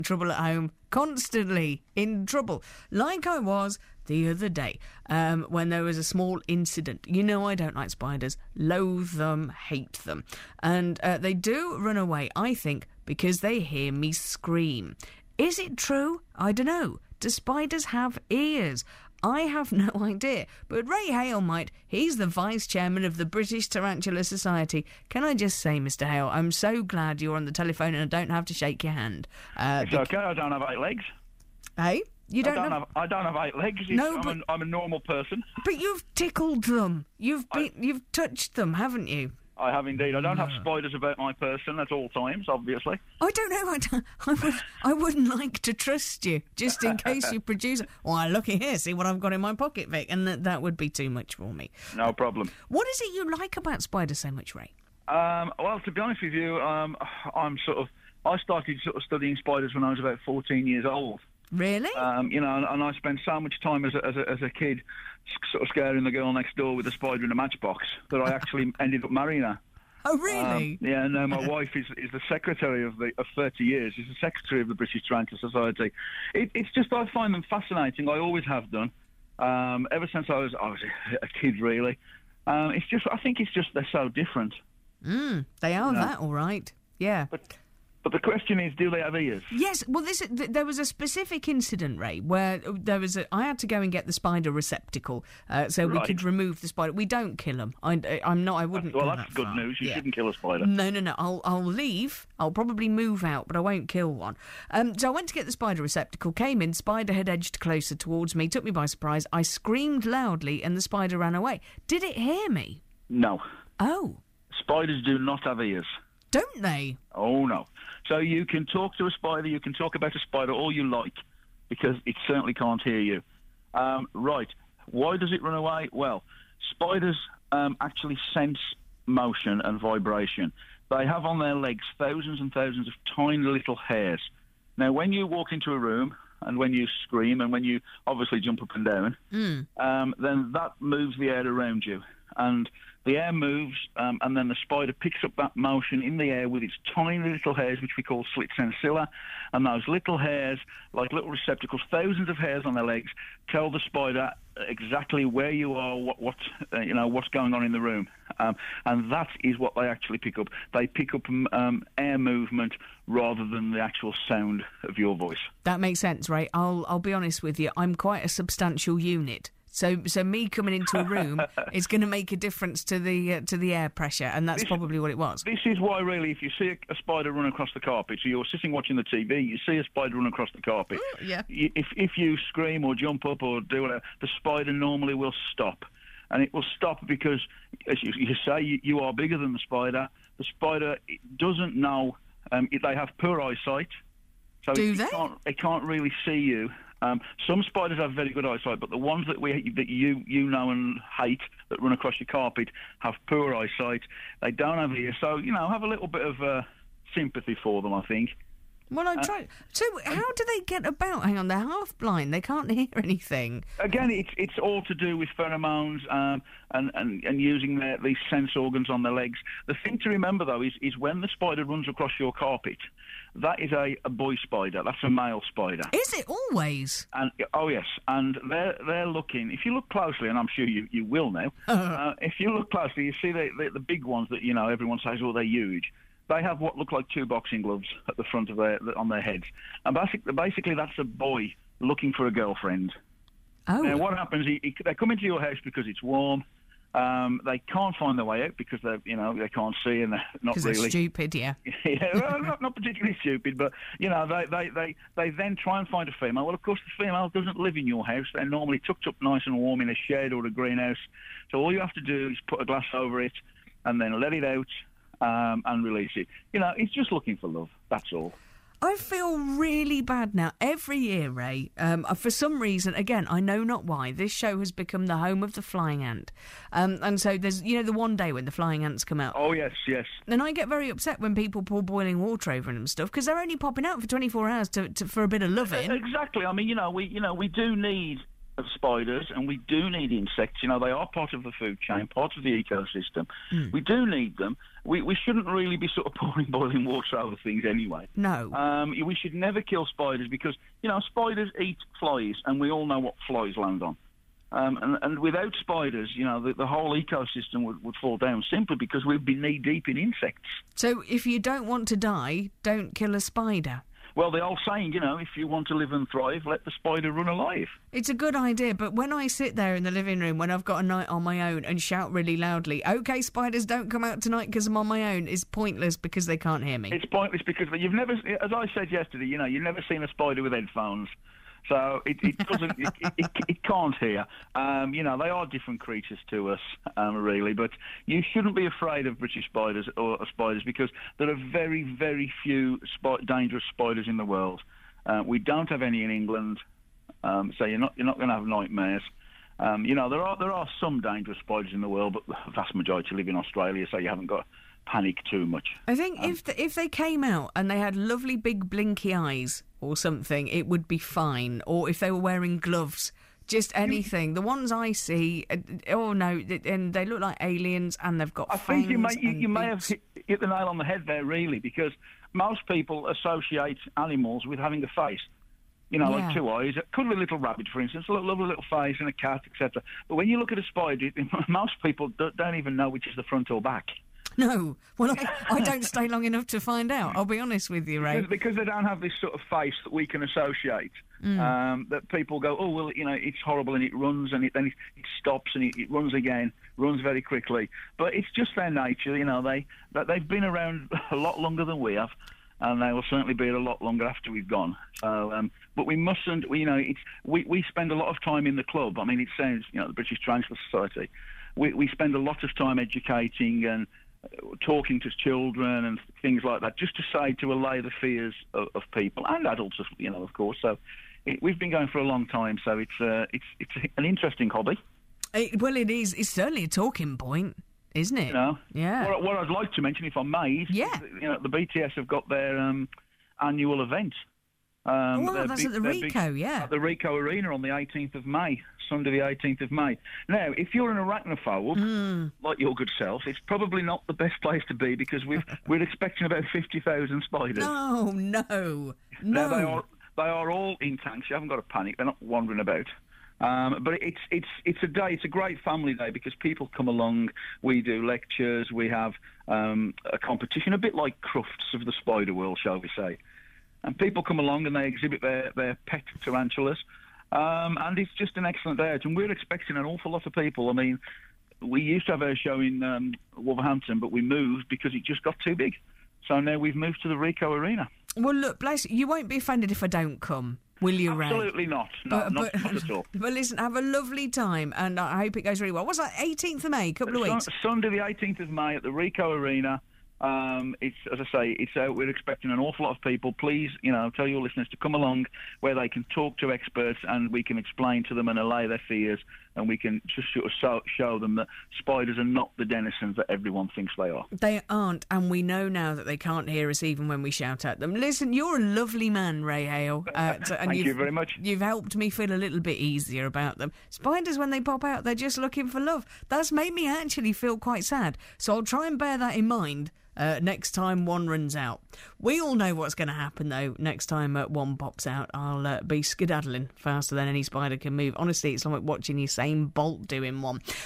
trouble at home, constantly in trouble, like I was the other day when there was a small incident. You know I don't like spiders, loathe them, hate them, and they do run away, I think, because they hear me scream. Is it true? I don't know. Do spiders have ears? I have no idea. But Ray Hale might. He's the vice chairman of the British Tarantula Society. Can I just say, Mr. Hale, I'm so glad you're on the telephone and I don't have to shake your hand. It's okay, I don't have 8 legs. Hey? You don't have... I don't have 8 legs. No, I'm a normal person. But you've tickled them. You've touched them, haven't you? I have indeed. I don't have spiders about my person at all times, obviously. I don't know. I wouldn't like to trust you, just in case you produce... Why, looky here, see what I've got in my pocket, Vic, and that would be too much for me. No problem. What is it you like about spiders so much, Ray? Well, to be honest with you, I started sort of studying spiders when I was about 14 years old. Really? And I spent so much time as a kid sort of scaring the girl next door with a spider in a matchbox that I actually ended up marrying her. Oh, really? Yeah, no, my wife is the secretary of 30 years. She's the secretary of the British Tarantula Society. It's just, I find them fascinating. I always have done. Ever since I was a kid, really. I think it's just they're so different. They are that, all right. Yeah. But the question is, do they have ears? Yes. Well, there was a specific incident, Ray, where I had to go and get the spider receptacle so we could remove the spider. We don't kill them. I wouldn't. Well, go that's that good far. news. You shouldn't kill a spider. No. I'll leave. I'll probably move out, but I won't kill one. So I went to get the spider receptacle. Came in. Spider had edged closer towards me. Took me by surprise. I screamed loudly, and the spider ran away. Did it hear me? No. Oh. Spiders do not have ears. Don't they? Oh, no. So you can talk to a spider, you can talk about a spider all you like, because it certainly can't hear you. Right. Why does it run away? Well, spiders actually sense motion and vibration. They have on their legs thousands and thousands of tiny little hairs. Now, when you walk into a room, and when you scream, and when you obviously jump up and down, then that moves the air around you. And the air moves, and then the spider picks up that motion in the air with its tiny little hairs, which we call slit sensilla. And those little hairs, like little receptacles, thousands of hairs on their legs, tell the spider exactly where you are, what's going on in the room. And that is what they actually pick up. They pick up air movement rather than the actual sound of your voice. That makes sense, Ray. I'll be honest with you. I'm quite a substantial unit. So me coming into a room is going to make a difference to the air pressure, and that's probably what it was. This is why, really, if you see a spider run across the carpet, so you're sitting watching the TV, you see a spider run across the carpet. Yeah. If you scream or jump up or do whatever, the spider normally will stop. And it will stop because, as you say, you are bigger than the spider. The spider doesn't know. They have poor eyesight. So it can't really see you. Some spiders have very good eyesight, but the ones that you know and hate that run across your carpet have poor eyesight. They don't have ears, so have a little bit of sympathy for them, I think. Well, I tried. So, how do they get about? Hang on, they're half blind. They can't hear anything. Again, it's all to do with pheromones and using these sense organs on their legs. The thing to remember, though, is when the spider runs across your carpet, that is a boy spider. That's a male spider. Is it always? And oh yes, and they're looking. If you look closely, and I'm sure you will now. If you look closely, you see the big ones that everyone says, oh, they're huge. They have what look like 2 boxing gloves at the front of on their heads, and basically that's a boy looking for a girlfriend. Oh. Now what happens? They come into your house because it's warm. They can't find their way out because they can't see and they're not really. They're stupid, yeah. Yeah, well, not particularly stupid, but they then try and find a female. Well, of course, the female doesn't live in your house. They're normally tucked up nice and warm in a shed or a greenhouse. So all you have to do is put a glass over it and then let it out. And release it. It's just looking for love. That's all. I feel really bad now. Every year, Ray, for some reason, again, I know not why, this show has become the home of the flying ant. And so there's, the one day when the flying ants come out. Oh, yes. And I get very upset when people pour boiling water over them and stuff, because they're only popping out for 24 hours for a bit of loving. Exactly. I mean, we do need of spiders, and we do need insects. You know, they are part of the food chain, part of the ecosystem. We do need them. We shouldn't really be sort of pouring boiling water over things anyway. No. We should never kill spiders because, you know, spiders eat flies, and we all know what flies land on. And without spiders, you know, the whole ecosystem would fall down simply because we'd be knee-deep in insects. So if you don't want to die, don't kill a spider. Well, the old saying, you know, if you want to live and thrive, let the spider run alive. It's a good idea, but when I sit there in the living room when I've got a night on my own and shout really loudly, OK, spiders, don't come out tonight because I'm on my own, is pointless because they can't hear me. It's pointless because you've never, as I said yesterday, you know, you've never seen a spider with headphones. So it doesn't, it can't hear. You know, they are different creatures to us, really. But you shouldn't be afraid of British spiders or spiders because there are very, very few dangerous spiders in the world. We don't have any in England, so you're not going to have nightmares. You know, there are some dangerous spiders in the world, but the vast majority live in Australia, so you haven't got to panic too much. I think if they came out and they had lovely big blinky eyes or something, it would be fine. Or if they were wearing gloves, just anything. The ones I see, oh no, and they look like aliens, and they've got fangs. I think you may have hit the nail on the head there, really, because most people associate animals with having a face. You know, like two eyes. It could be a little rabbit, for instance, a lovely little face, and a cat, etc. But when you look at a spider, most people don't even know which is the front or back. No. Well, I don't stay long enough to find out, I'll be honest with you, Ray. Because they don't have this sort of face that we can associate. That people go, oh, well, you know, it's horrible, and it runs, and then it stops, and it runs again, runs very quickly. But it's just their nature, you know. They've been around a lot longer than we have, and they will certainly be a lot longer after we've gone. So, but we mustn't, you know, we spend a lot of time in the club. I mean, it sounds, you know, the British Tarantula Society. We spend a lot of time educating and talking to children and things like that, just to say, to allay the fears of people and adults, you know, of course. So we've been going for a long time, so it's an interesting hobby. Well, it is. It's certainly a talking point, isn't it? You know, yeah. What I'd like to mention, if I may, you know, the BTS have got their annual event. That's at the Rico, At the Rico Arena on the 18th of May, Sunday the 18th of May. Now, if you're an arachnophobe, like your good self, it's probably not the best place to be because we're expecting about 50,000 spiders. Oh, no. Now, they are all in tanks. You haven't got to panic. They're not wandering about. But it's a day. It's a great family day because people come along. We do lectures. We have a competition, a bit like Crufts of the Spider World, shall we say. And people come along and they exhibit their pet tarantulas. And it's just an excellent day out. And we're expecting an awful lot of people. I mean, we used to have our show in Wolverhampton, but we moved because it just got too big. So now we've moved to the Rico Arena. Well, look, bless you, won't be offended if I don't come, will you, Ray? Absolutely not. No, not at all. But listen, have a lovely time, and I hope it goes really well. What's that, 18th of May, a couple of weeks? Sunday the 18th of May at the Rico Arena. It's, as I say, it's out. We're expecting an awful lot of people. Please, you know, tell your listeners to come along where they can talk to experts and we can explain to them and allay their fears, and we can just sort of show them that spiders are not the denizens that everyone thinks they are. They aren't, and we know now that they can't hear us even when we shout at them. Listen, you're a lovely man, Ray Hale. Thank you very much. You've helped me feel a little bit easier about them. Spiders, when they pop out, they're just looking for love. That's made me actually feel quite sad, so I'll try and bear that in mind next time one runs out. We all know what's going to happen, though, next time one pops out. I'll be skedaddling faster than any spider can move. Honestly, it's like watching Usain Bolt doing one.